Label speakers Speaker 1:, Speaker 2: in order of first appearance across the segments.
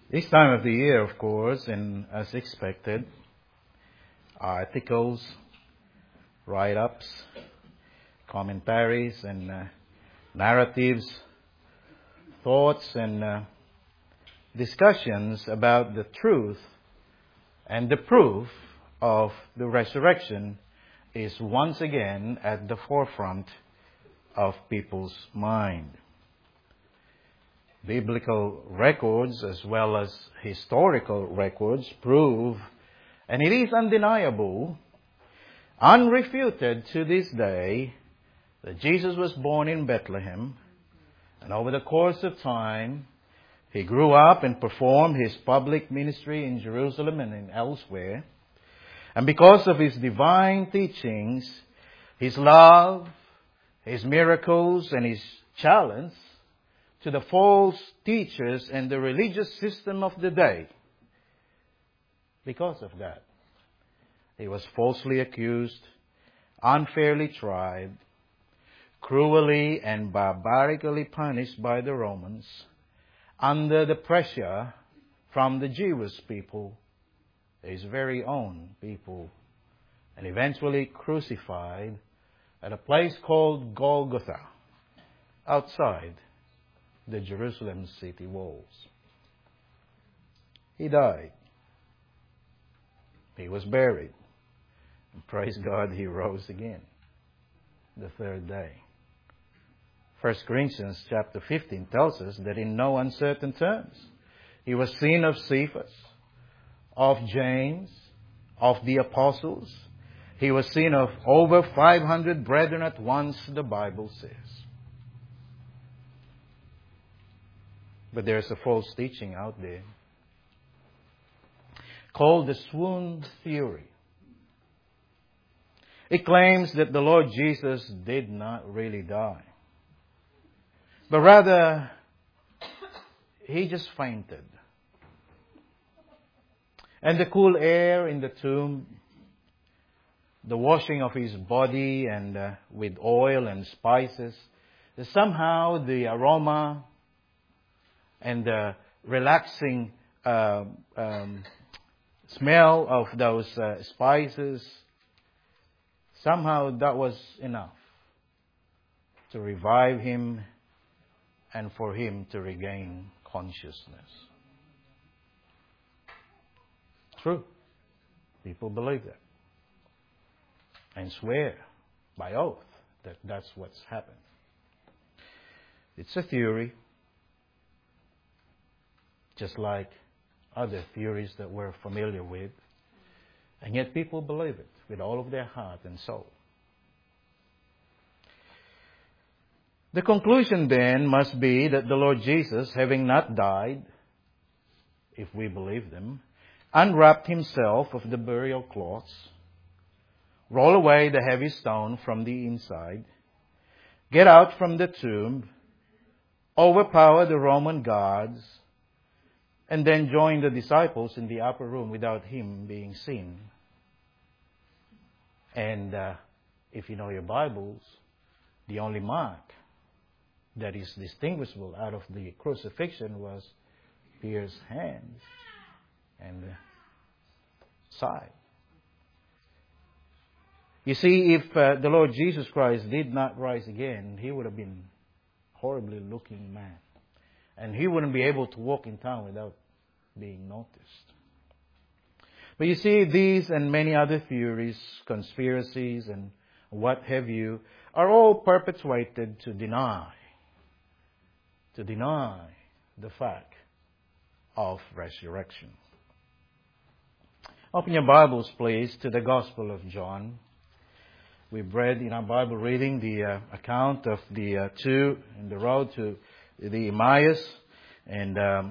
Speaker 1: This time of the year, of course, and as expected, articles, write-ups, commentaries, and narratives, thoughts, and discussions about the truth and the proof of the resurrection is once again at the forefront of people's mind. Biblical records as well as historical records prove, and it is undeniable, unrefuted to this day, that Jesus was born in Bethlehem, and over the course of time, He grew up and performed His public ministry in Jerusalem and in elsewhere. And because of His divine teachings, His love, His miracles, and His challenge to the false teachers and the religious system of the day, because of that, He was falsely accused, unfairly tried, cruelly and barbarically punished by the Romans, under the pressure from the Jewish people, His very own people, and eventually crucified at a place called Golgotha, outside the Jerusalem city walls. He died. He was buried. And praise God, He rose again the third day. 1 Corinthians chapter 15 tells us that in no uncertain terms He was seen of Cephas, of James, of the apostles. He was seen of over 500 brethren at once, the Bible says. But there's a false teaching out there called the swoon theory. It claims that the Lord Jesus did not really die, but rather He just fainted. And the cool air in the tomb, the washing of His body and with oil and spices, somehow the aroma and the relaxing smell of those spices, somehow that was enough to revive Him and for Him to regain consciousness. True. People believe that and swear by oath that that's what's happened. It's a theory, just like other theories that we're familiar with, and yet people believe it with all of their heart and soul. The conclusion then must be that the Lord Jesus, having not died, if we believe them, unwrapped Himself of the burial cloths, roll away the heavy stone from the inside, get out from the tomb, overpower the Roman guards, and then join the disciples in the upper room without Him being seen. And if you know your Bibles, the only mark that is distinguishable out of the crucifixion was pierced hands and side. You see, if the Lord Jesus Christ did not rise again, He would have been a horribly looking man. And He wouldn't be able to walk in town without being noticed. But you see, these and many other theories, conspiracies, and what have you, are all perpetuated to deny the fact of resurrection. Open your Bibles, please, to the Gospel of John. We've read in our Bible reading the account of the two in the road to the Emmaus, and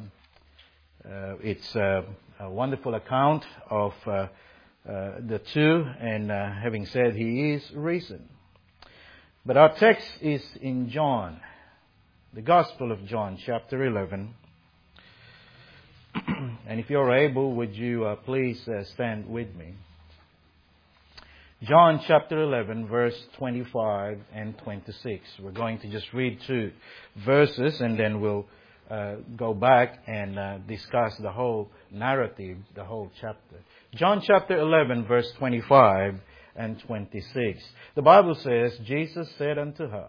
Speaker 1: it's a wonderful account of the two, and having said He is risen. But our text is in John, the Gospel of John, chapter 11. And if you're able, would you please stand with me? John chapter 11, verse 25 and 26. We're going to just read 2 verses and then we'll go back and discuss the whole narrative, the whole chapter. John chapter 11, verse 25 and 26. The Bible says, Jesus said unto her,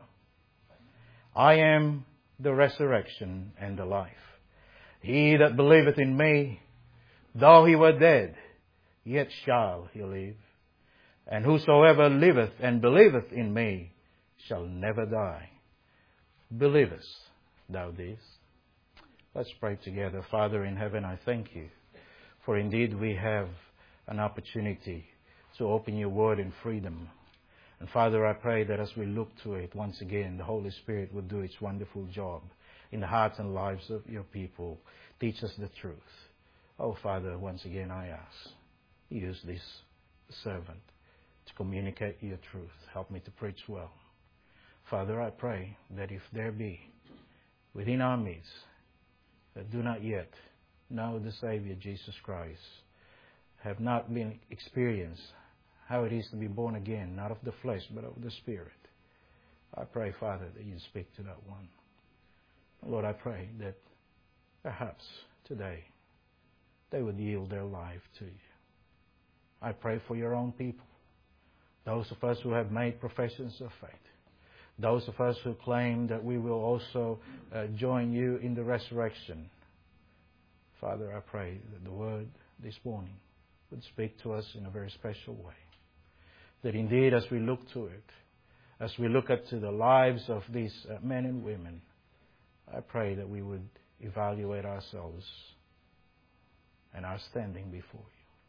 Speaker 1: I am the resurrection and the life. He that believeth in me, though he were dead, yet shall he live. And whosoever liveth and believeth in me shall never die. Believest thou this? Let's pray together. Father in heaven, I thank you, for indeed we have an opportunity to open your word in freedom. And Father, I pray that as we look to it once again, the Holy Spirit will do its wonderful job in the hearts and lives of your people. Teach us the truth. Oh Father, once again I ask, use this servant to communicate your truth. Help me to preach well. Father, I pray that if there be within our midst that do not yet know the Savior Jesus Christ, have not been experienced how it is to be born again, not of the flesh, but of the Spirit, I pray, Father, that you speak to that one. Lord, I pray that perhaps today they would yield their life to you. I pray for your own people, those of us who have made professions of faith, those of us who claim that we will also join you in the resurrection. Father, I pray that the word this morning would speak to us in a very special way. That indeed, as we look to it, as we look at to the lives of these men and women, I pray that we would evaluate ourselves and our standing before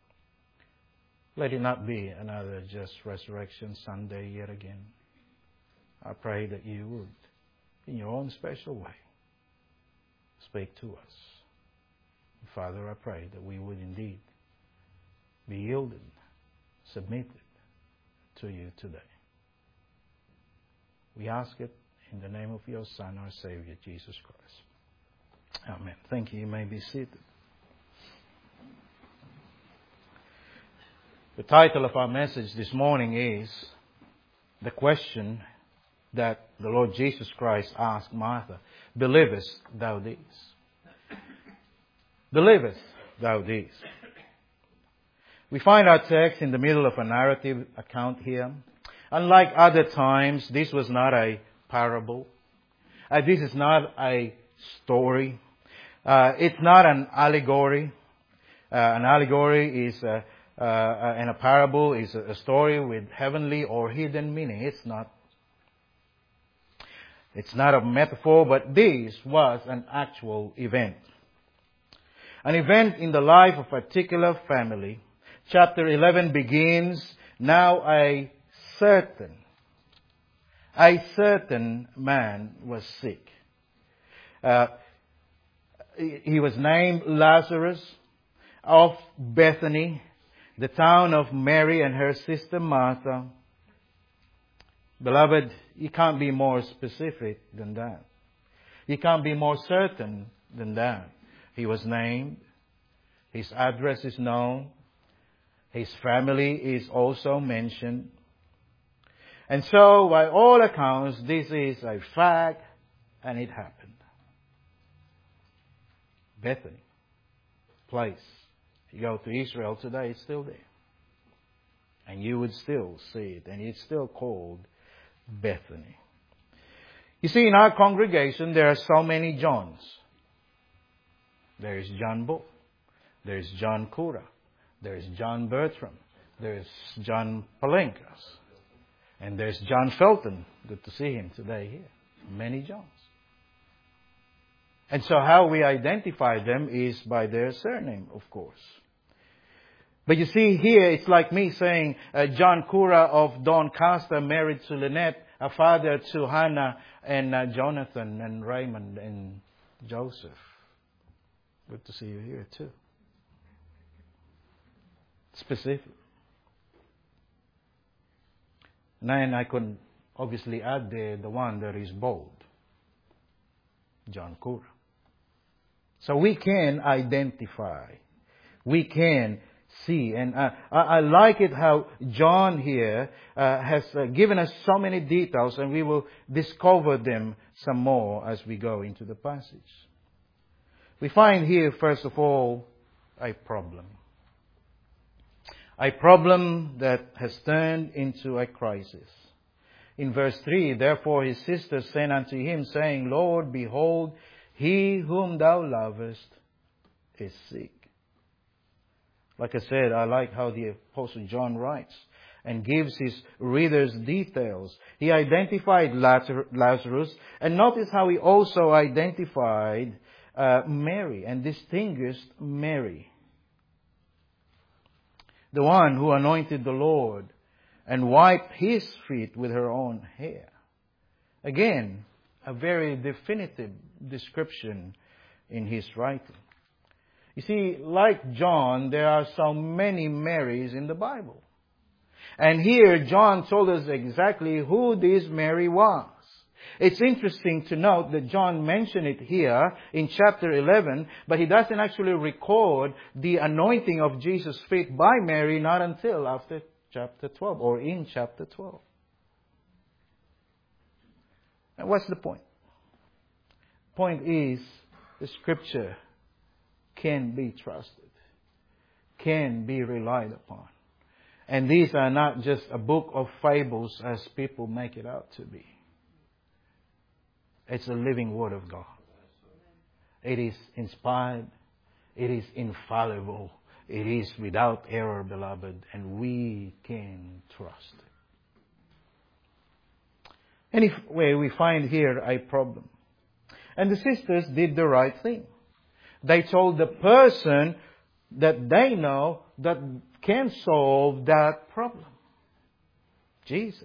Speaker 1: you. Let it not be another just Resurrection Sunday yet again. I pray that you would, in your own special way, speak to us. Father, I pray that we would indeed be yielded, submitted to you today. We ask it in the name of your Son, our Savior, Jesus Christ. Amen. Thank you. You may be seated. The title of our message this morning is the question that the Lord Jesus Christ asked Martha. Believest thou this? Believest thou this? We find our text in the middle of a narrative account here. Unlike other times, this was not a parable. This is not a story. It's not an allegory. An allegory is and a parable is a story with heavenly or hidden meaning. It's not. It's not a metaphor, but this was an actual event. An event in the life of a particular family. Chapter 11 begins, now a certain man was sick. He was named Lazarus of Bethany, the town of Mary and her sister Martha. Beloved, you can't be more specific than that. You can't be more certain than that. He was named. His address is known. His family is also mentioned. And so, by all accounts, this is a fact, and it happened. Bethany, place. If you go to Israel today, it's still there. And you would still see it, and it's still called Bethany. You see, in our congregation, there are so many Johns. There is John Bull. There is John Kura. There is John Bertram. There is John Palenkas. And there's John Felton. Good to see him today here. Many Johns. And so how we identify them is by their surname, of course. But you see here, it's like me saying John Kura of Doncaster married to Lynette, a father to Hannah and Jonathan and Raymond and Joseph. Good to see you here too. Specific. And then I could obviously add there the one that is bold. John Kura. So we can identify. We can see. And I like it how John here has given us so many details, and we will discover them some more as we go into the passage. We find here, first of all, a problem. A problem that has turned into a crisis. In verse 3, therefore his sisters sent unto him, saying, Lord, behold, he whom thou lovest is sick. Like I said, I like how the Apostle John writes and gives his readers details. He identified Lazarus, and notice how he also identified Mary and distinguished Mary, the one who anointed the Lord and wiped his feet with her own hair. Again, a very definitive description in his writing. You see, like John, there are so many Marys in the Bible. And here, John told us exactly who this Mary was. It's interesting to note that John mentioned it here in chapter 11, but he doesn't actually record the anointing of Jesus' feet by Mary not until after chapter 12, or in chapter 12. And what's the point? The point is, the Scripture can be trusted, can be relied upon. And these are not just a book of fables as people make it out to be. It's a living Word of God. It is inspired. It is infallible. It is without error, beloved, and we can trust it. Anyway, we find here a problem. And the sisters did the right thing. They told the person that they know that can solve that problem. Jesus.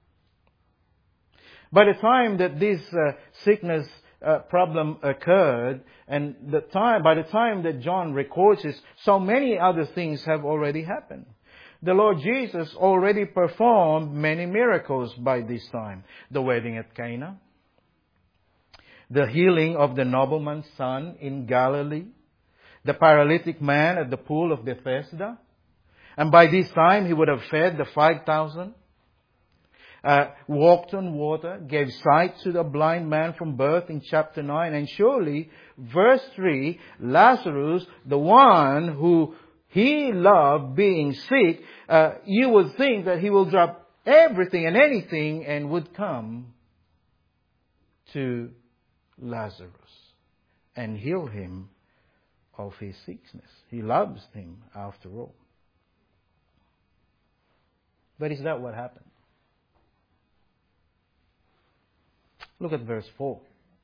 Speaker 1: By the time that this sickness problem occurred, and by the time that John records this, so many other things have already happened. The Lord Jesus already performed many miracles by this time. The wedding at Cana, the healing of the nobleman's son in Galilee, the paralytic man at the pool of Bethesda. And by this time, he would have fed the 5,000, walked on water, gave sight to the blind man from birth in chapter 9. And surely, verse 3, Lazarus, the one who he loved being sick, you would think that he will drop everything and anything and would come to Lazarus and heal him of his sickness. He loves him after all. But is that what happened? Look at verse 4.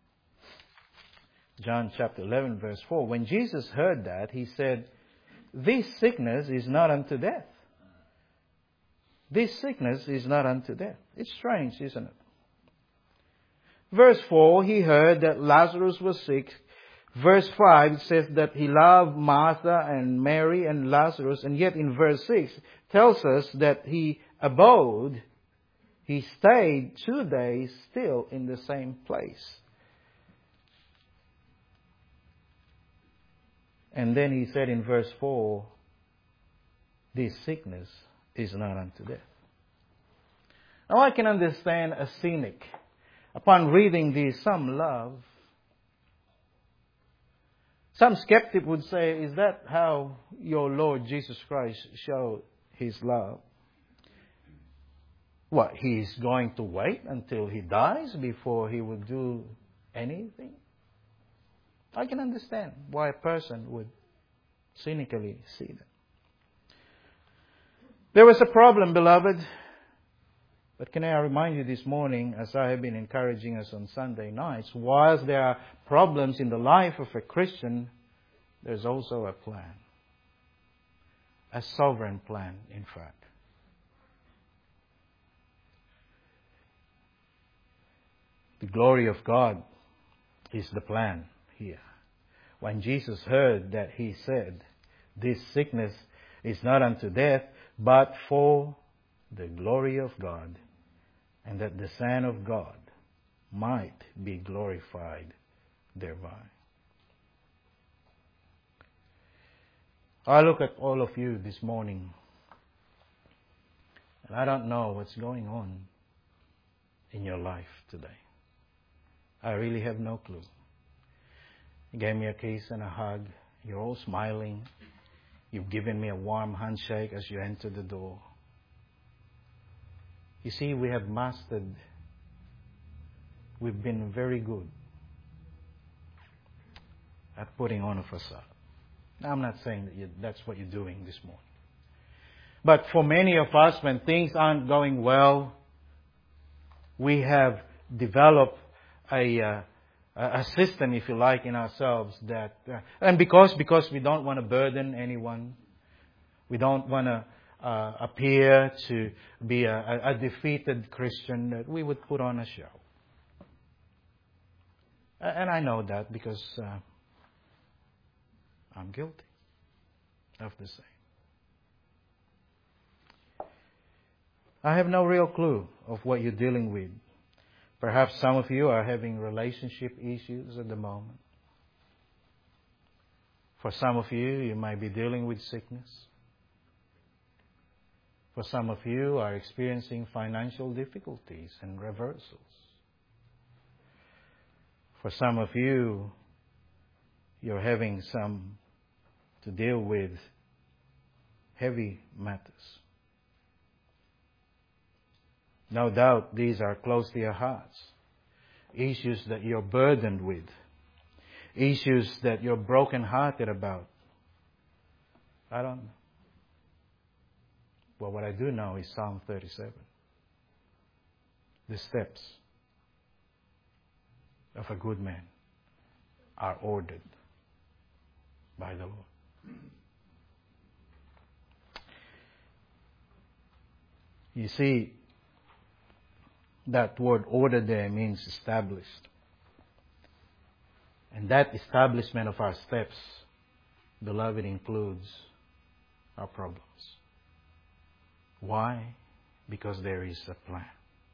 Speaker 1: John chapter 11 verse 4. When Jesus heard that, he said, this sickness is not unto death. This sickness is not unto death. It's strange, isn't it? Verse 4, he heard that Lazarus was sick. Verse 5, it says that he loved Martha and Mary and Lazarus. And yet in verse 6, tells us that he stayed 2 days still in the same place. And then he said in verse 4, this sickness is not unto death. Now I can understand a cynic, upon reading this, some love. Some skeptic would say, is that how your Lord Jesus Christ showed His love? What, He's going to wait until He dies before He would do anything? I can understand why a person would cynically see that. There was a problem, beloved. But can I remind you this morning, as I have been encouraging us on Sunday nights, whilst there are problems in the life of a Christian, there's also a plan. A sovereign plan, in fact. The glory of God is the plan here. When Jesus heard that, He said, this sickness is not unto death, but for the glory of God, and that the Son of God might be glorified thereby. I look at all of you this morning, and I don't know what's going on in your life today. I really have no clue. You gave me a kiss and a hug. You're all smiling. You've given me a warm handshake as you enter the door. You see, we have mastered. We've been very good at putting on a facade. Now, I'm not saying that that's what you're doing this morning. But for many of us, when things aren't going well, we have developed a system, if you like, in ourselves that, and because we don't want to burden anyone, we don't want to appear to be a defeated Christian, that we would put on a show. And I know that because I'm guilty of the same. I have no real clue of what you're dealing with. Perhaps some of you are having relationship issues at the moment. For some of you, you might be dealing with sickness. For some of you are experiencing financial difficulties and reversals. For some of you, you're having some to deal with heavy matters. No doubt these are close to your hearts. Issues that you're burdened with. Issues that you're brokenhearted about. I don't know. Well, what I do know is Psalm 37. The steps of a good man are ordered by the Lord. You see, that word order there means established. And that establishment of our steps, beloved, includes our problems. Why? Because there is a plan.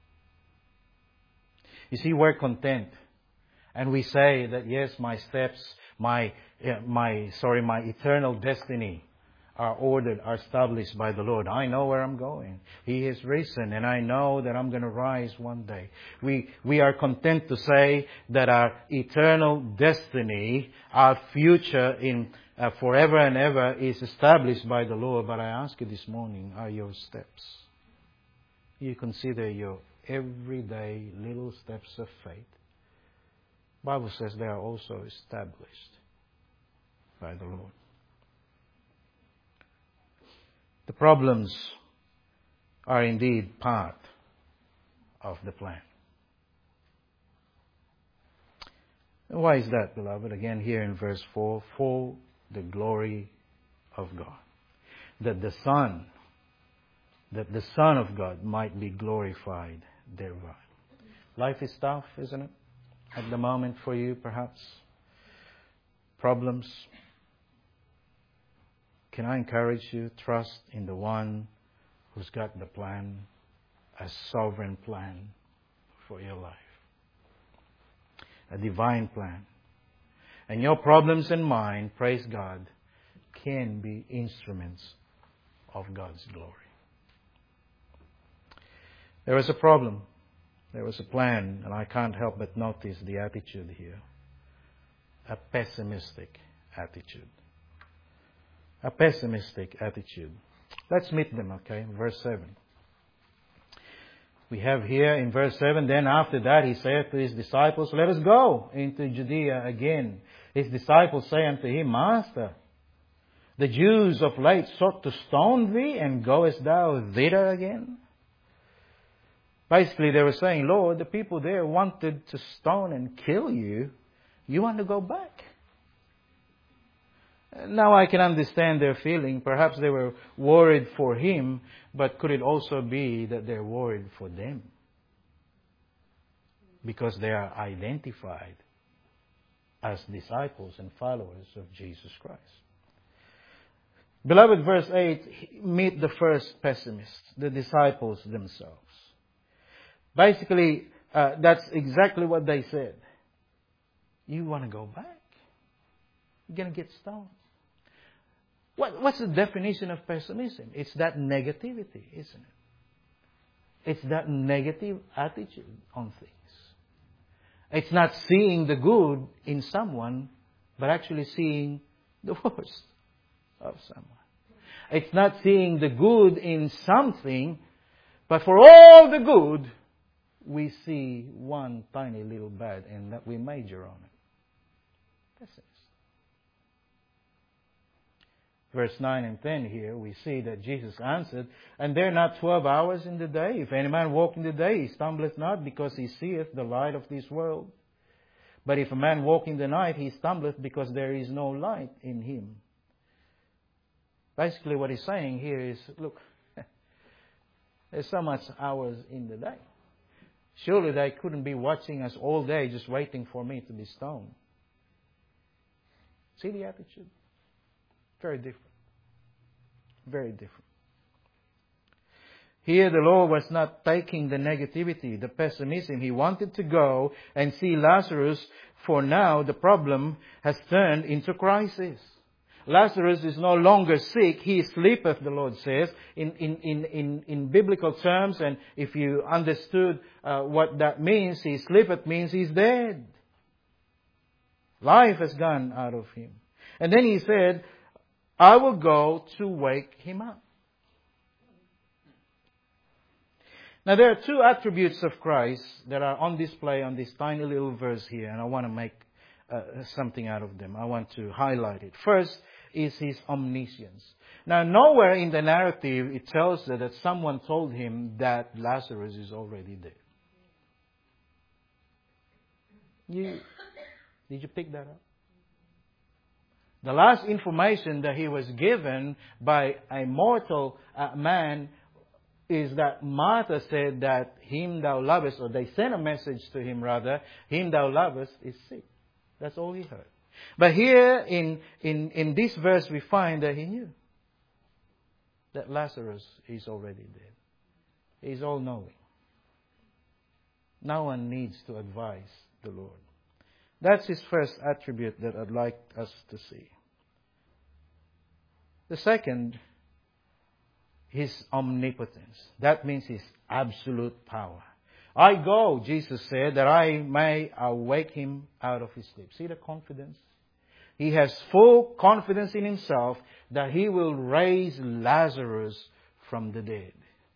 Speaker 1: You see, we're content. And we say that, yes, my steps, my eternal destiny are ordered, are established by the Lord. I know where I'm going. He has risen, and I know that I'm going to rise one day. We are content to say that our eternal destiny, our future in forever and ever is established by the Lord. But I ask you this morning, are your steps? You consider your everyday little steps of faith. The Bible says they are also established by the Lord. The problems are indeed part of the plan. And why is that, beloved? Again, here in verse 4, for the glory of God. That the Son of God might be glorified thereby. Life is tough, isn't it? At the moment for you, perhaps. Problems. Can I encourage you, trust in the one who's got the plan, a sovereign plan for your life. A divine plan. And your problems and mine, praise God, can be instruments of God's glory. There was a problem. There was a plan, and I can't help but notice the attitude here. A pessimistic attitude. A pessimistic attitude. Let's meet them, okay? Verse 7. We have here in verse 7, then after that he said to his disciples, let us go into Judea again. His disciples say unto him, Master, the Jews of late sought to stone thee, and goest thou thither again? Basically, they were saying, Lord, the people there wanted to stone and kill you. You want to go back? Now I can understand their feeling. Perhaps they were worried for him, but could it also be that they're worried for them? Because they are identified as disciples and followers of Jesus Christ. Beloved, verse 8, meet the first pessimists, the disciples themselves. Basically, that's exactly what they said. You want to go back? You're going to get stoned. What's the definition of pessimism? It's that negativity, isn't it? It's that negative attitude on things. It's not seeing the good in someone but actually seeing the worst of someone. It's not seeing the good in something, but for all the good, we see one tiny little bad and that we major on it. That's it. Verse 9 and 10 here, we see that Jesus answered, "And there are not 12 hours in the day. If any man walk in the day, he stumbleth not, because he seeth the light of this world. But if a man walk in the night, he stumbleth, because there is no light in him." Basically what he's saying here is, look, there's so much hours in the day. Surely they couldn't be watching us all day just waiting for me to be stoned. See the attitude? Very different. Very different. Here the Lord was not taking the negativity, the pessimism. He wanted to go and see Lazarus, for now the problem has turned into crisis. Lazarus is no longer sick. He sleepeth, the Lord says, in biblical terms. And if you understood what that means, he sleepeth means he's dead. Life has gone out of him. And then he said, "I will go to wake him up." Now there are two attributes of Christ that are on display on this tiny little verse here, and I want to make something out of them. I want to highlight it. First is His omniscience. Now nowhere in the narrative it tells us that someone told him that Lazarus is already dead. Did you pick that up? The last information that he was given by a mortal man is that Martha said that him thou lovest, or they sent a message to him rather, him thou lovest is sick. That's all he heard. But here in this verse we find that he knew that Lazarus is already dead. He's all-knowing. No one needs to advise the Lord. That's His first attribute that I'd like us to see. The second, His omnipotence. That means His absolute power. "I go," Jesus said, "that I may awake him out of his sleep." See the confidence? He has full confidence in Himself that He will raise Lazarus from the dead.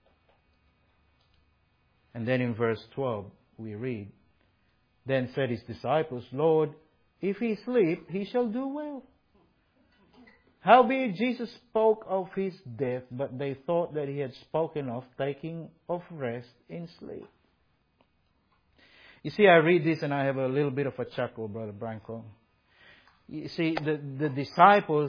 Speaker 1: And then in verse 12 we read, "Then said His disciples, Lord, if he sleep, he shall do well." Howbeit Jesus spoke of His death, but they thought that He had spoken of taking of rest in sleep. You see, I read this and I have a little bit of a chuckle, Brother Branko. You see, the disciples,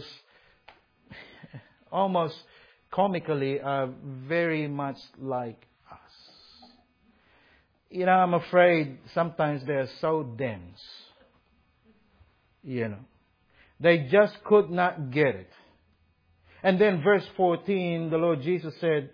Speaker 1: almost comically, are very much like us. You know, I'm afraid sometimes they're so dense. You know, they just could not get it. And then verse 14, the Lord Jesus said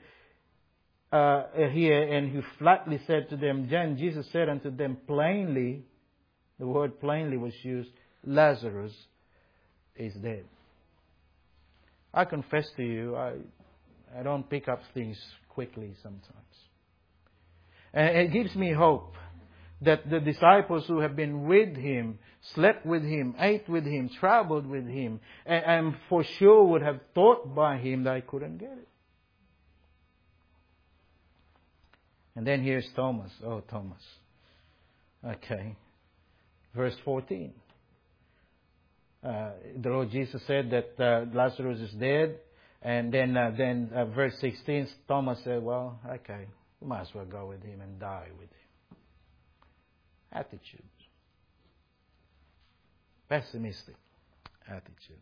Speaker 1: here, and He flatly said to them, then Jesus said unto them plainly, the word plainly was used, "Lazarus is dead." I confess to you, I don't pick up things quickly sometimes. And it gives me hope that the disciples who have been with Him, slept with Him, ate with Him, traveled with Him, and for sure would have taught by Him, that I couldn't get it. And then here's Thomas. Oh, Thomas. Okay. Verse 14. The Lord Jesus said that Lazarus is dead. And then verse 16, Thomas said, well, okay, we might as well go with him and die with him. Attitude. Pessimistic attitude.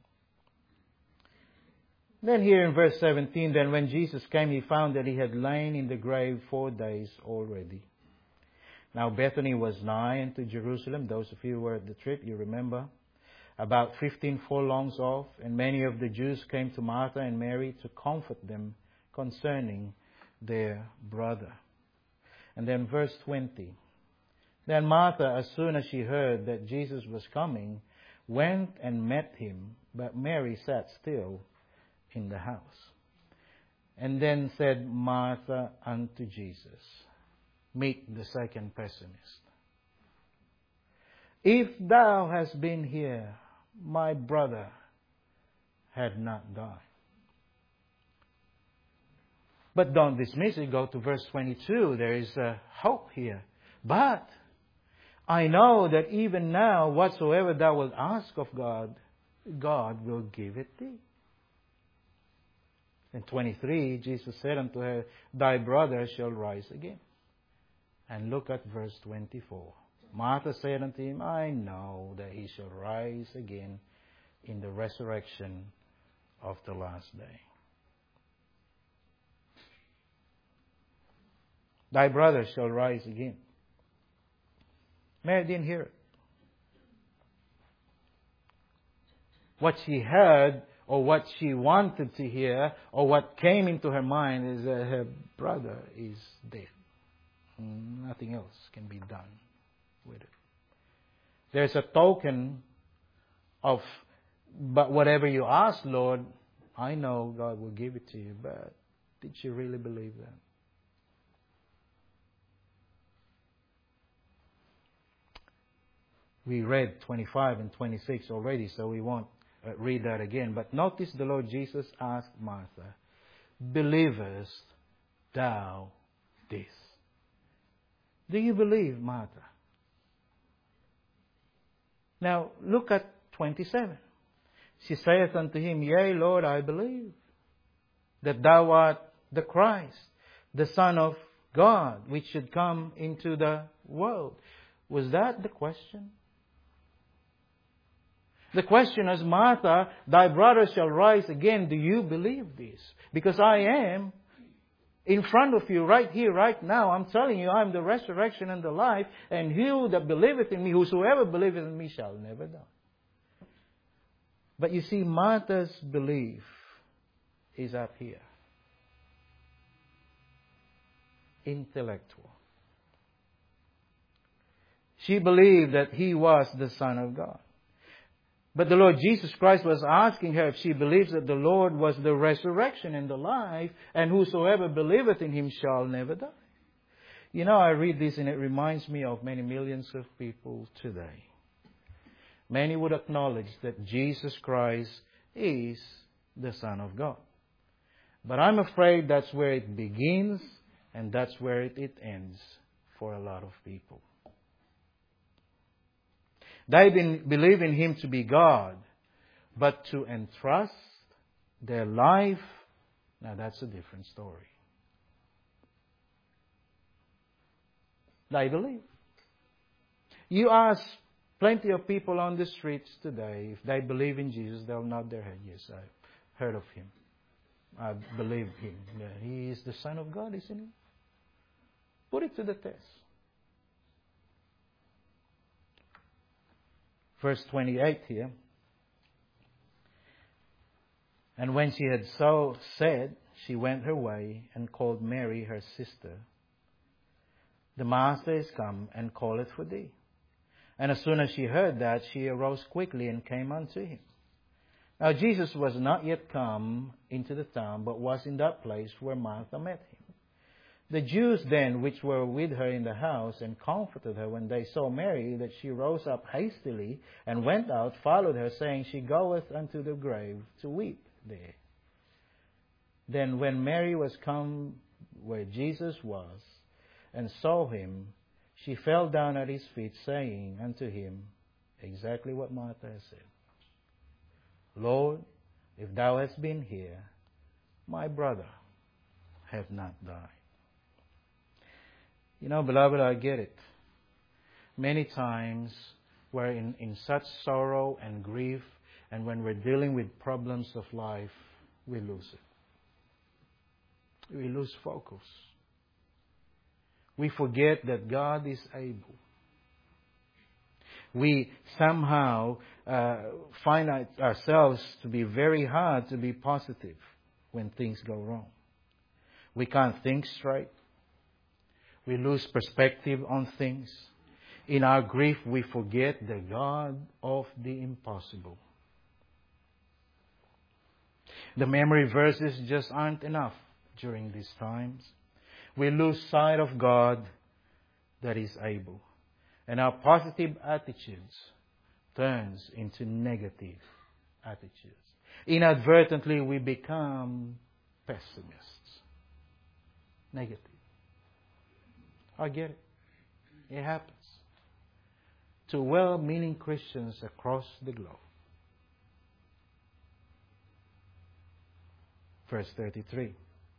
Speaker 1: Then here in verse 17, then when Jesus came, He found that He had lain in the grave 4 days already. Now Bethany was nigh unto Jerusalem. Those of you who were at the trip, you remember. About 15 furlongs off, and many of the Jews came to Martha and Mary to comfort them concerning their brother. And then verse 20. Then Martha, as soon as she heard that Jesus was coming, went and met Him, but Mary sat still in the house. And then said Martha unto Jesus, meet the second pessimist, if thou hast been here, my brother had not died. But don't dismiss it. Go to verse 22. There is hope here. But I know that even now, whatsoever thou wilt ask of God, God will give it thee. In 23, Jesus said unto her, Thy brother shall rise again. And look at verse 24. Martha said unto him, I know that he shall rise again in the resurrection of the last day. Thy brother shall rise again. Mary didn't hear it. What she heard, or what she wanted to hear, or what came into her mind is that her brother is dead. Nothing else can be done with it. There's a token of, but whatever you ask, Lord, I know God will give it to you. But did she really believe that? We read 25 and 26 already, so we won't read that again. But notice the Lord Jesus asked Martha, Believest thou this? Do you believe, Martha? Now, look at 27. She saith unto him, Yea, Lord, I believe that thou art the Christ, the Son of God, which should come into the world. Was that the question? The question is, Martha, thy brother shall rise again. Do you believe this? Because I am in front of you right here, right now. I'm telling you, I am the resurrection and the life. And he that believeth in me, whosoever believeth in me shall never die. But you see, Martha's belief is up here. Intellectual. She believed that he was the Son of God. But the Lord Jesus Christ was asking her if she believes that the Lord was the resurrection and the life, and whosoever believeth in him shall never die. You know, I read this and it reminds me of many millions of people today. Many would acknowledge that Jesus Christ is the Son of God. But I'm afraid that's where it begins and that's where it ends for a lot of people. They believe in him to be God, but to entrust their life, now that's a different story. They believe. You ask plenty of people on the streets today, if they believe in Jesus, they'll nod their head. Yes, I've heard of him. I believe him. Yeah, he is the Son of God, isn't he? Put it to the test. Verse 28 here. And when she had so said, she went her way and called Mary her sister. The Master is come and calleth for thee. And as soon as she heard that, she arose quickly and came unto him. Now Jesus was not yet come into the town, but was in that place where Martha met him. The Jews then, which were with her in the house, and comforted her when they saw Mary, that she rose up hastily, and went out, followed her, saying, She goeth unto the grave to weep there. Then when Mary was come where Jesus was, and saw him, she fell down at his feet, saying unto him exactly what Martha has said. Lord, if thou hadst been here, my brother had not died. You know, beloved, I get it. Many times we're in such sorrow and grief, and when we're dealing with problems of life, we lose it. We lose focus. We forget that God is able. We somehow find ourselves to be very hard to be positive when things go wrong. We can't think straight. We lose perspective on things. In our grief, we forget the God of the impossible. The memory verses just aren't enough during these times. We lose sight of God that is able. And our positive attitudes turns into negative attitudes. Inadvertently, we become pessimists. Negative. I get it. It happens to well-meaning Christians across the globe. Verse 33.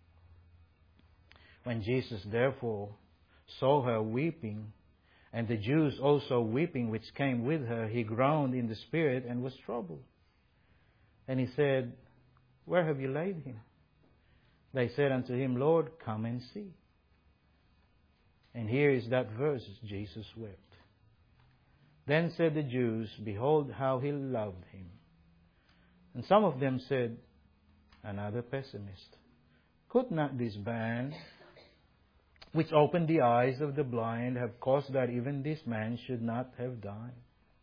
Speaker 1: When Jesus therefore saw her weeping, and the Jews also weeping which came with her, he groaned in the spirit and was troubled. And he said, Where have you laid him? They said unto him, Lord, come and see. And here is that verse, Jesus wept. Then said the Jews, Behold how he loved him. And some of them said, another pessimist, Could not this man, which opened the eyes of the blind, have caused that even this man should not have died?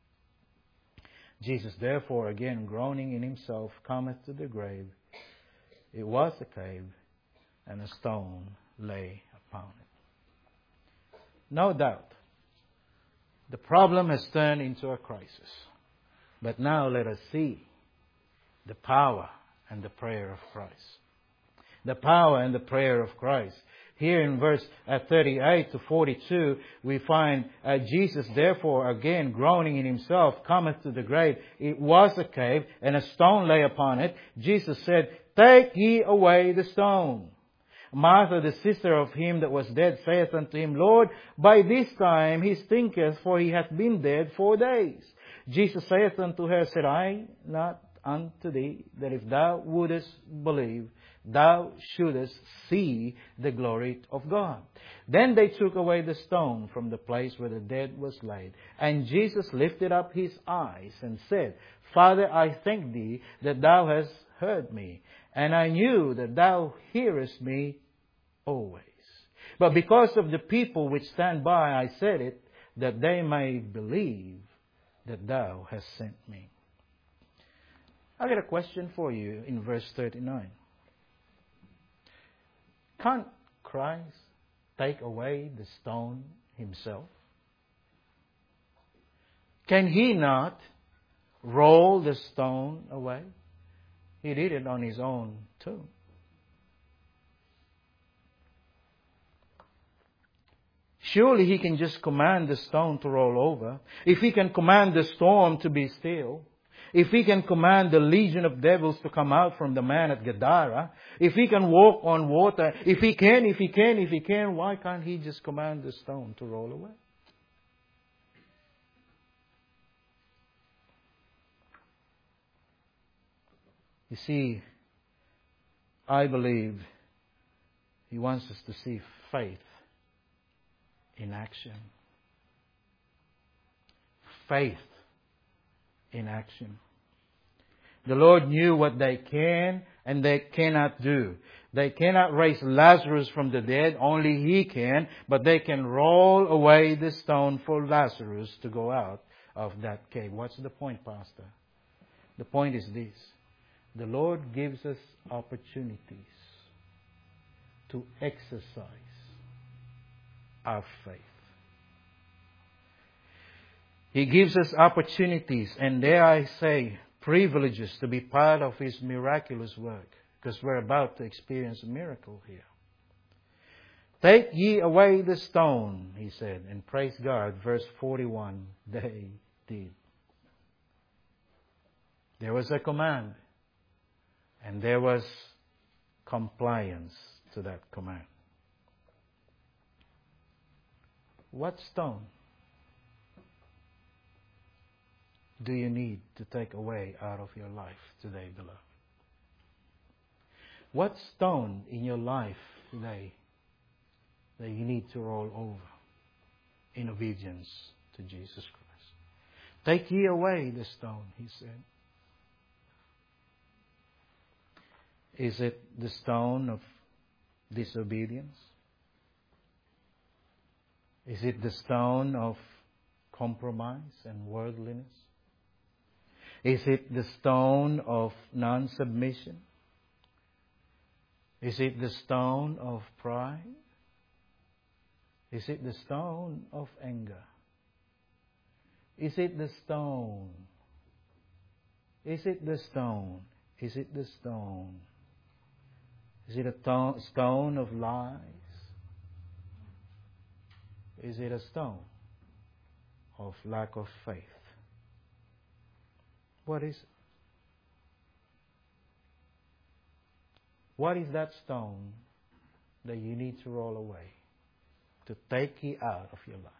Speaker 1: Jesus therefore, again groaning in himself, cometh to the grave. It was a cave, and a stone lay upon it. No doubt, the problem has turned into a crisis. But now let us see the power and the prayer of Christ. The power and the prayer of Christ. Here in verse 38 to 42, we find Jesus therefore again groaning in himself, cometh to the grave. It was a cave, and a stone lay upon it. Jesus said, Take ye away the stone. Martha, the sister of him that was dead, saith unto him, Lord, by this time he stinketh, for he hath been dead 4 days. Jesus saith unto her, Said I not unto thee, that if thou wouldest believe, thou shouldest see the glory of God? Then they took away the stone from the place where the dead was laid. And Jesus lifted up his eyes and said, Father, I thank thee that thou hast heard me. And I knew that thou hearest me always. But because of the people which stand by, I said it, that they may believe that thou hast sent me. I got a question for you in verse 39. Can't Christ take away the stone himself? Can he not roll the stone away? He did it on his own too. Surely he can just command the stone to roll over. If he can command the storm to be still. If he can command the legion of devils to come out from the man at Gadara. If he can walk on water. If he can, why can't he just command the stone to roll away? You see, I believe he wants us to see faith in action. Faith in action. The Lord knew what they can and they cannot do. They cannot raise Lazarus from the dead, only He can, but they can roll away the stone for Lazarus to go out of that cave. What's the point, Pastor? The point is this. The Lord gives us opportunities to exercise our faith. He gives us opportunities, and dare I say, privileges to be part of His miraculous work, because we're about to experience a miracle here. Take ye away the stone, He said, and praise God, verse 41, they did. There was a command. And there was compliance to that command. What stone do you need to take away out of your life today, beloved? What stone in your life today that you need to roll over in obedience to Jesus Christ? Take ye away the stone, He said. Is it the stone of disobedience? Is it the stone of compromise and worldliness? Is it the stone of non-submission? Is it the stone of pride? Is it the stone of anger? Is it the stone Is it the stone? Is it the stone? Is it a stone of lies? Is it a stone of lack of faith? What is it? What is that stone that you need to roll away to take it out of your life?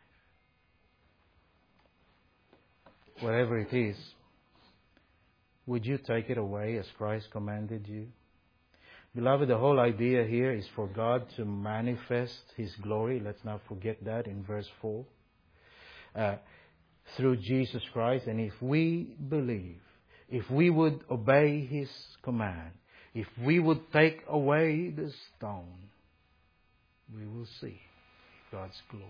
Speaker 1: Whatever it is, would you take it away as Christ commanded you? Beloved, the whole idea here is for God to manifest His glory. Let's not forget that in verse 4. Through Jesus Christ. And if we believe, if we would obey His command, if we would take away the stone, we will see God's glory.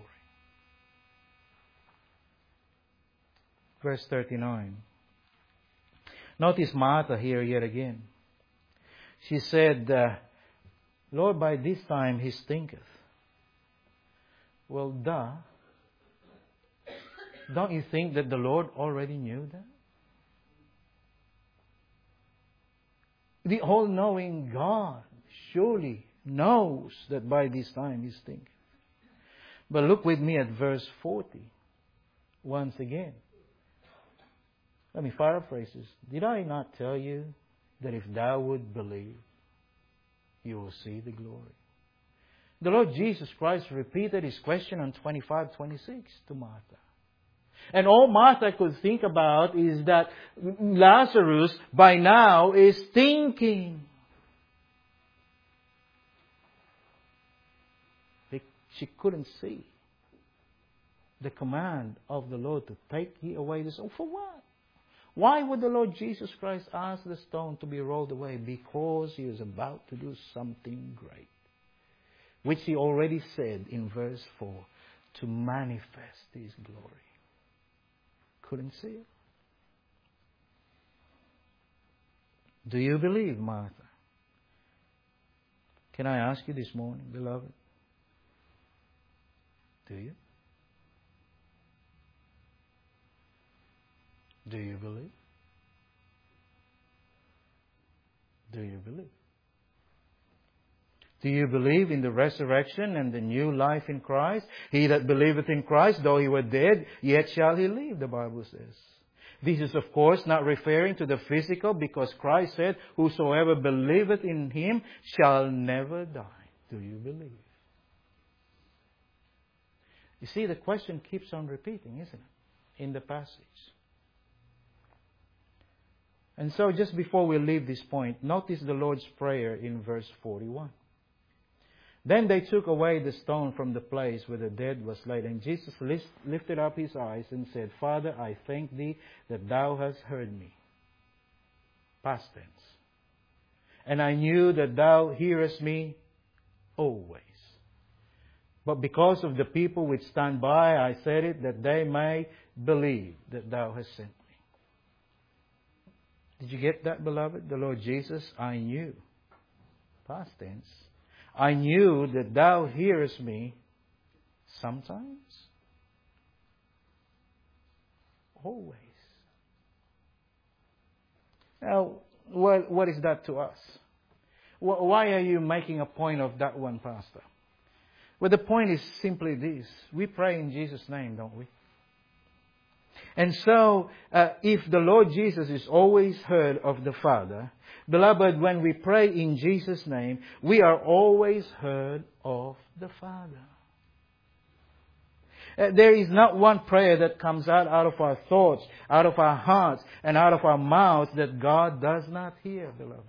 Speaker 1: Verse 39. Notice Martha here yet again. She said, Lord, by this time he stinketh. Well, don't you think that the Lord already knew that? The all-knowing God surely knows that by this time he stinketh. But look with me at verse 40 once again. Let me paraphrase this. Did I not tell you that if thou would believe, you will see the glory? The Lord Jesus Christ repeated His question on 25-26 to Martha. And all Martha could think about is that Lazarus by now is stinking. She couldn't see the command of the Lord to take ye away the stone. For what? Why would the Lord Jesus Christ ask the stone to be rolled away? Because He was about to do something great, which He already said in verse 4, to manifest His glory. Couldn't see it. Do you believe, Martha? Can I ask you this morning, beloved? Do you? Do you believe? Do you believe? Do you believe in the resurrection and the new life in Christ? He that believeth in Christ, though he were dead, yet shall he live, the Bible says. This is, of course, not referring to the physical, because Christ said, whosoever believeth in Him shall never die. Do you believe? You see, the question keeps on repeating, isn't it, in the passage? And so just before we leave this point, notice the Lord's Prayer in verse 41. Then they took away the stone from the place where the dead was laid. And Jesus lifted up His eyes and said, Father, I thank Thee that Thou hast heard me. Past tense. And I knew that Thou hearest me always. But because of the people which stand by, I said it, that they may believe that Thou hast sent me. Did you get that, beloved? The Lord Jesus, I knew. Past tense. I knew that Thou hearest me sometimes. Always. Now, what is that to us? Why are you making a point of that one, Pastor? Well, the point is simply this. We pray in Jesus' name, don't we? And so, if the Lord Jesus is always heard of the Father, beloved, when we pray in Jesus' name, we are always heard of the Father. There is not one prayer that comes out of our thoughts, out of our hearts, and out of our mouths that God does not hear, beloved.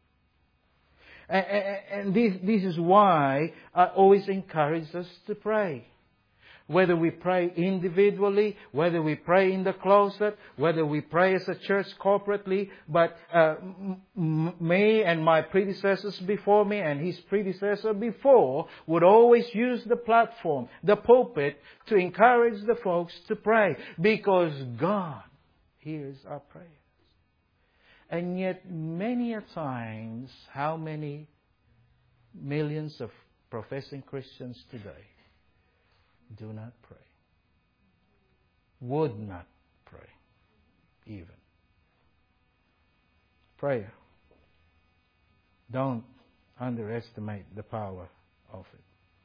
Speaker 1: And this is why I always encourage us to pray. Whether we pray individually, whether we pray in the closet, whether we pray as a church corporately, but me and my predecessors before me and his predecessor before would always use the platform, the pulpit, to encourage the folks to pray, because God hears our prayers. And yet many a times, how many millions of professing Christians today do not pray. Would not pray, even. prayer. Don't underestimate the power of it.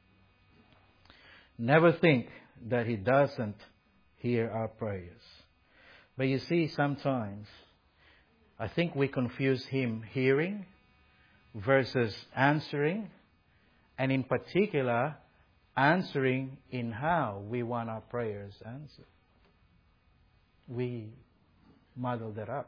Speaker 1: Never think that He doesn't hear our prayers. But you see, sometimes I think we confuse Him hearing versus answering, and in particular, answering in how we want our prayers answered. We muddle that up.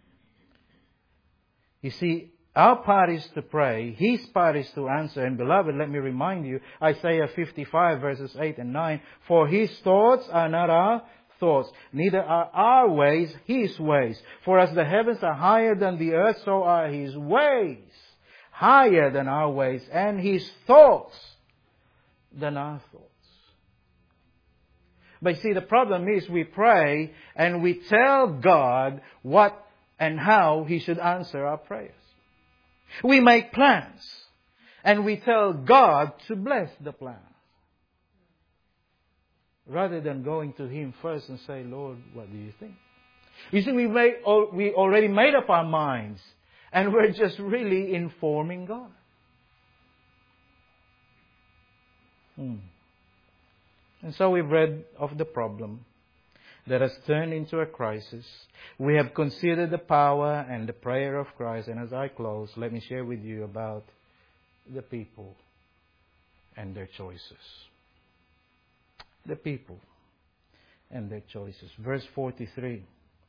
Speaker 1: You see, our part is to pray. His part is to answer. And beloved, let me remind you, Isaiah 55 verses 8 and 9, for His thoughts are not our thoughts, neither are our ways His ways. For as the heavens are higher than the earth, so are His ways higher than our ways, and His thoughts than our thoughts. But you see, the problem is we pray and we tell God what and how He should answer our prayers. We make plans and we tell God to bless the plans, rather than going to Him first and say, Lord, what do you think? You see, we already made up our minds and we're just really informing God. And so we've read of the problem that has turned into a crisis. We have considered the power and the prayer of Christ. And as I close, let me share with you about the people and their choices. The people and their choices. Verse 43.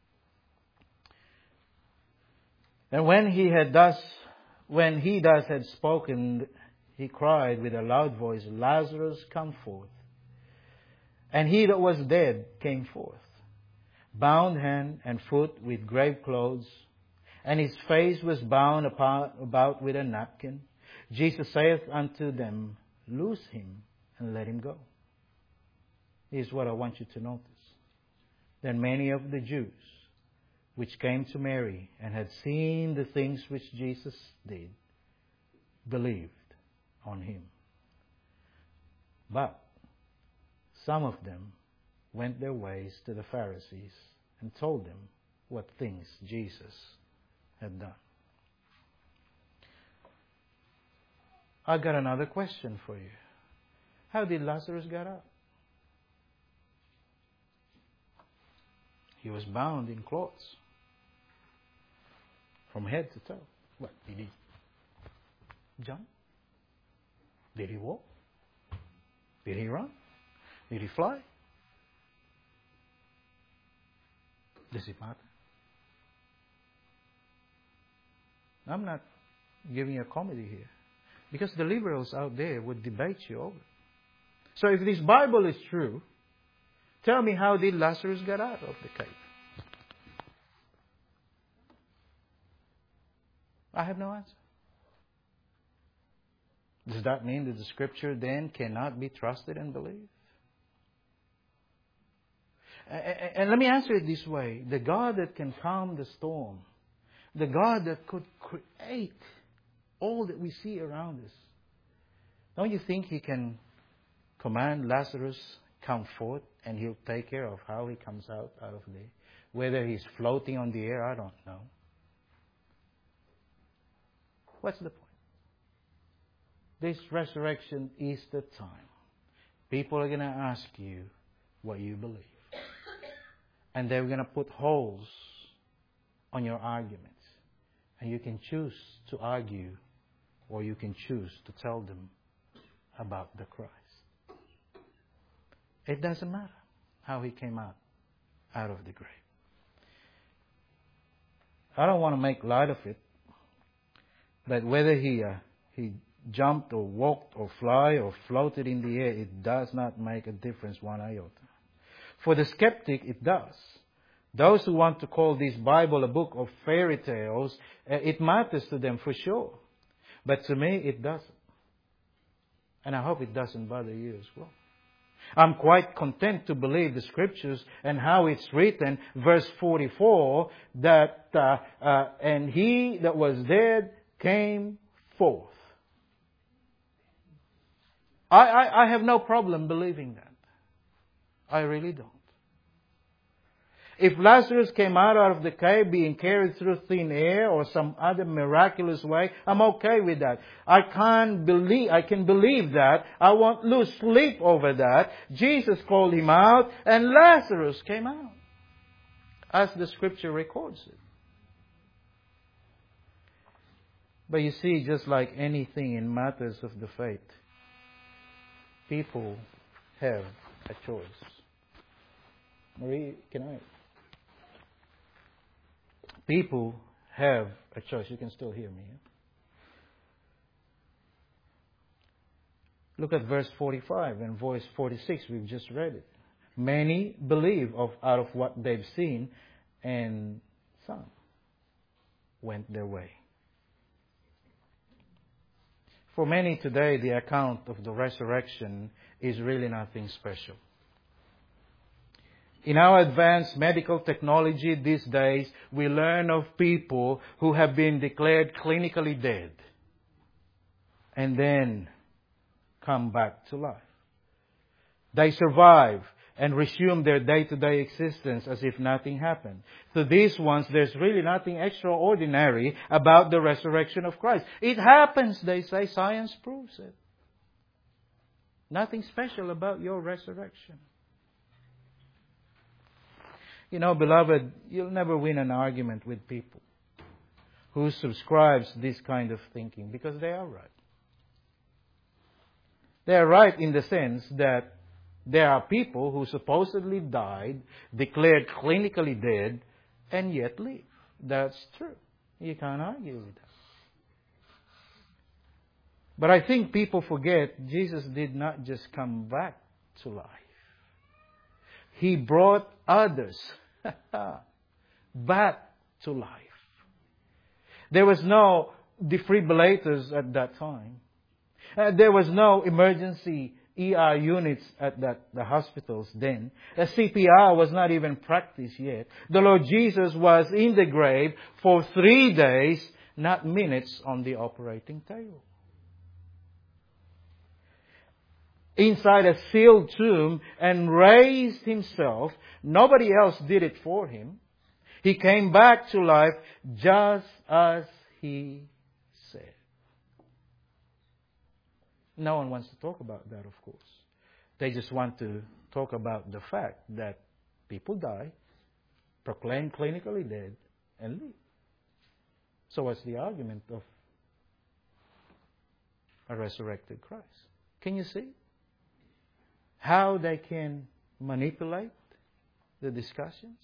Speaker 1: And when he thus had spoken, he cried with a loud voice, Lazarus, come forth. And he that was dead came forth, bound hand and foot with grave clothes, and his face was bound about with a napkin. Jesus saith unto them, Loose him and let him go. Here's what I want you to notice. Then many of the Jews which came to Mary and had seen the things which Jesus did, believed on him. But some of them went their ways to the Pharisees and told them what things Jesus had done. I got another question for you. How did Lazarus get up? He was bound in cloths from head to toe. What did he jump? Did he walk? Did he run? Did he fly? Does it matter? I'm not giving you a comedy here, because the liberals out there would debate you over it. So if this Bible is true, tell me, how did Lazarus get out of the cave? I have no answer. Does that mean that the Scripture then cannot be trusted and believed? And let me answer it this way. The God that can calm the storm, the God that could create all that we see around us, don't you think He can command Lazarus, come forth, and He'll take care of how he comes out of there? Whether he's floating on the air, I don't know. What's the point? This resurrection is the time. People are going to ask you what you believe. And they're going to put holes on your arguments. And you can choose to argue, or you can choose to tell them about the Christ. It doesn't matter how He came out of the grave. I don't want to make light of it, but whether he jumped or walked or fly or floated in the air, it does not make a difference one iota. For the skeptic, it does. Those who want to call this Bible a book of fairy tales, it matters to them for sure. But to me, it doesn't. And I hope it doesn't bother you as well. I'm quite content to believe the Scriptures and how it's written, verse 44, that and he that was dead came forth. I have no problem believing that. I really don't. If Lazarus came out of the cave being carried through thin air or some other miraculous way, I'm okay with that. I can believe that. I won't lose sleep over that. Jesus called him out and Lazarus came out, as the scripture records it. But you see, just like anything in matters of the faith, people have a choice. Marie, can I? People have a choice. You can still hear me. Yeah? Look at verse 45 and verse 46. We've just read it. Many believe out of what they've seen, and some went their way. For many today, the account of the resurrection is really nothing special. In our advanced medical technology these days, we learn of people who have been declared clinically dead and then come back to life. They survive and resume their day-to-day existence as if nothing happened. To these ones, there's really nothing extraordinary about the resurrection of Christ. It happens, they say. Science proves it. Nothing special about your resurrection. You know, beloved, you'll never win an argument with people who subscribes this kind of thinking, because they are right. They are right in the sense that there are people who supposedly died, declared clinically dead, and yet live. That's true. You can't argue with that. But I think people forget Jesus did not just come back to life. He brought others back to life. There was no defibrillators at that time. There was no emergency ER units at the hospitals then. The CPR was not even practiced yet. The Lord Jesus was in the grave for 3 days, not minutes on the operating table. Inside a sealed tomb, and raised himself. Nobody else did it for him. He came back to life just as he said. No one wants to talk about that, of course. They just want to talk about the fact that people die, proclaimed clinically dead, and leave. So what's the argument of a resurrected Christ? Can you see how they can manipulate the discussions?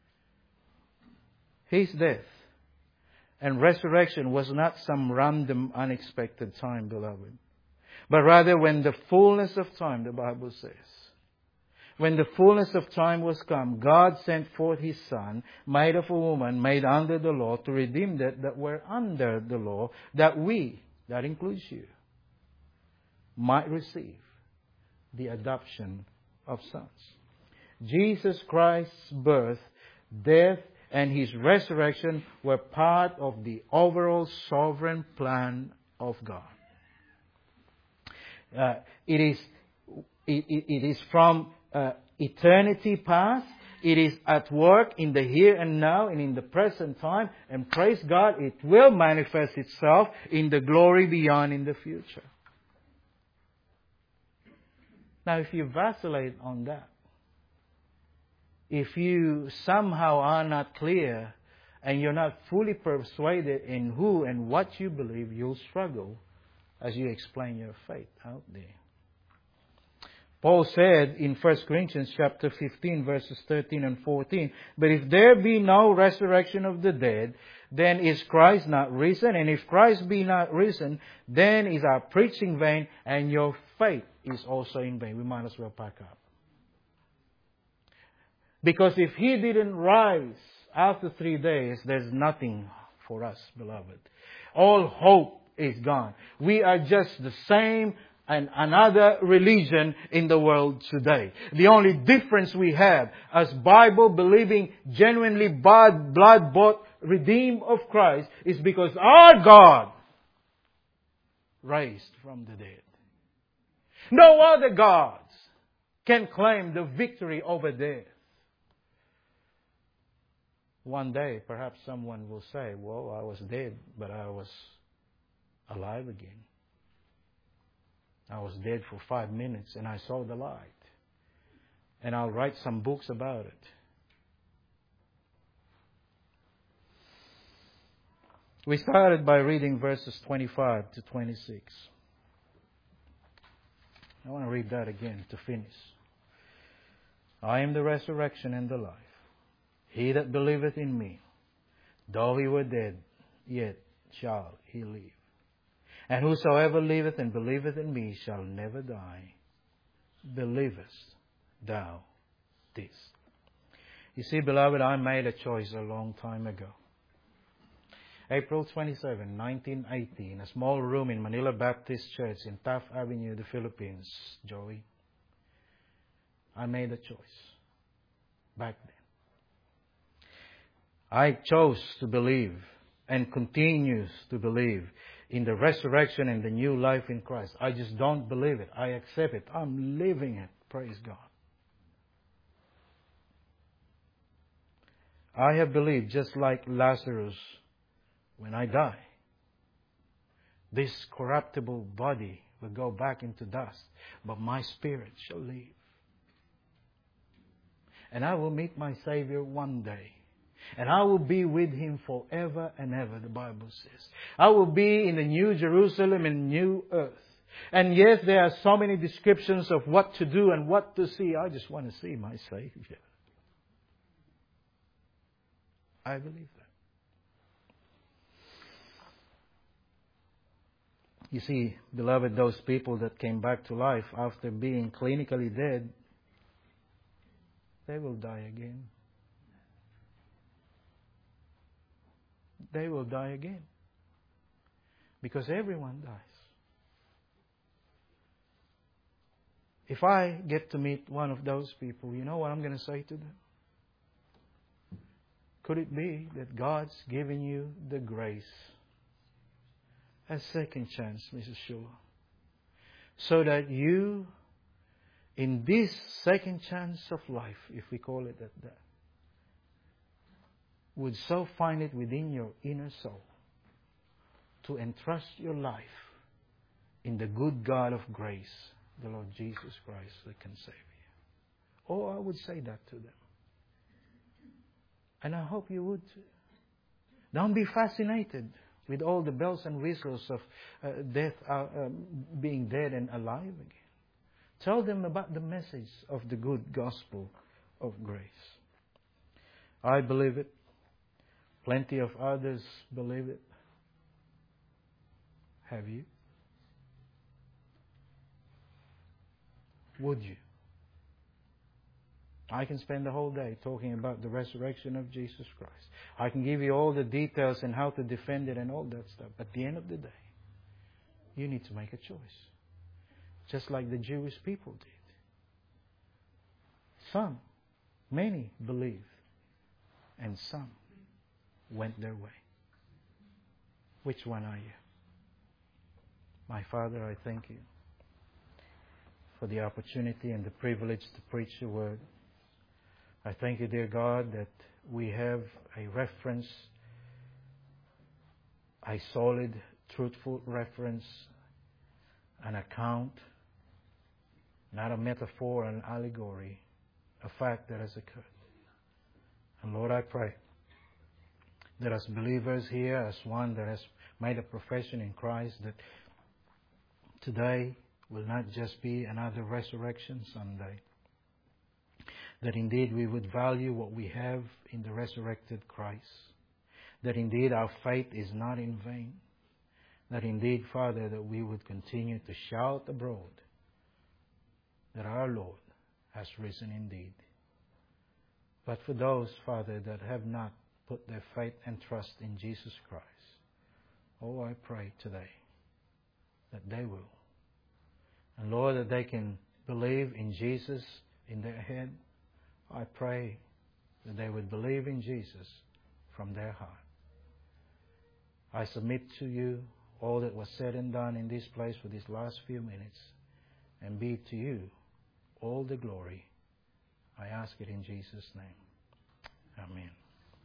Speaker 1: His death and resurrection was not some random, unexpected time, beloved. But rather when the fullness of time, the Bible says, when the fullness of time was come, God sent forth His Son, made of a woman, made under the law, to redeem that were under the law, that we, that includes you, might receive the adoption of sons. Jesus Christ's birth, death, and His resurrection were part of the overall sovereign plan of God. It is from eternity past. It is at work in the here and now and in the present time. And praise God, it will manifest itself in the glory beyond in the future. Now, if you vacillate on that, if you somehow are not clear and you're not fully persuaded in who and what you believe, you'll struggle as you explain your faith out there. Paul said in 1 Corinthians chapter 15, verses 13 and 14, "But if there be no resurrection of the dead, then is Christ not risen? And if Christ be not risen, then is our preaching vain, and your faith is also in vain." We might as well pack up. Because if He didn't rise after 3 days, there's nothing for us, beloved. All hope is gone. We are just the same and another religion in the world today. The only difference we have as Bible-believing, genuinely blood-bought, redeemed of Christ is because our God raised from the dead. No other gods can claim the victory over death. one day perhaps someone will say, well, I was dead, but I was alive again. I was dead for 5 minutes and I saw the light. And I'll write some books about it. We started by reading verses 25 to 26. I want to read that again to finish. I am the resurrection and the life. He that believeth in me, though he were dead, yet shall he live. And whosoever liveth and believeth in me shall never die. Believest thou this? You see, beloved, I made a choice a long time ago. April 27, 1980, in a small room in Manila Baptist Church in Taft Avenue, the Philippines, Joey. I made a choice back then. I chose to believe and continues to believe in the resurrection and the new life in Christ. I just don't believe it. I accept it. I'm living it. Praise God. I have believed, just like Lazarus, when I die, this corruptible body will go back into dust, but my spirit shall live. And I will meet my Savior one day. And I will be with Him forever and ever, the Bible says. I will be in the new Jerusalem and new earth. And yes, there are so many descriptions of what to do and what to see. I just want to see my Savior. I believe that. You see, beloved, those people that came back to life after being clinically dead, they will die again. They will die again. Because everyone dies. If I get to meet one of those people, you know what I'm going to say to them? Could it be that God's given you the grace, a second chance, Mrs. Shula, so that you, in this second chance of life, if we call it that, would so find it within your inner soul to entrust your life in the good God of grace, the Lord Jesus Christ, that can save you. Oh, I would say that to them. And I hope you would too. Don't be fascinated with all the bells and whistles of death, being dead and alive again. Tell them about the message of the good gospel of grace. I believe it. Plenty of others believe it. Have you? Would you? I can spend the whole day talking about the resurrection of Jesus Christ. I can give you all the details and how to defend it and all that stuff. But at the end of the day, you need to make a choice. Just like the Jewish people did. Some, many believed, and some went their way. Which one are you? My Father, I thank you for the opportunity and the privilege to preach your word. I thank you, dear God, that we have a reference, a solid, truthful reference, an account, not a metaphor, an allegory, a fact that has occurred. And Lord, I pray that as believers here, as one that has made a profession in Christ, that today will not just be another Resurrection Sunday. That indeed we would value what we have in the resurrected Christ. That indeed our faith is not in vain. That indeed, Father, that we would continue to shout abroad that our Lord has risen indeed. But for those, Father, that have not put their faith and trust in Jesus Christ, oh, I pray today that they will. And Lord, that they can believe in Jesus in their head. I pray that they would believe in Jesus from their heart. I submit to you all that was said and done in this place for these last few minutes, and be to you all the glory. I ask it in Jesus' name. Amen.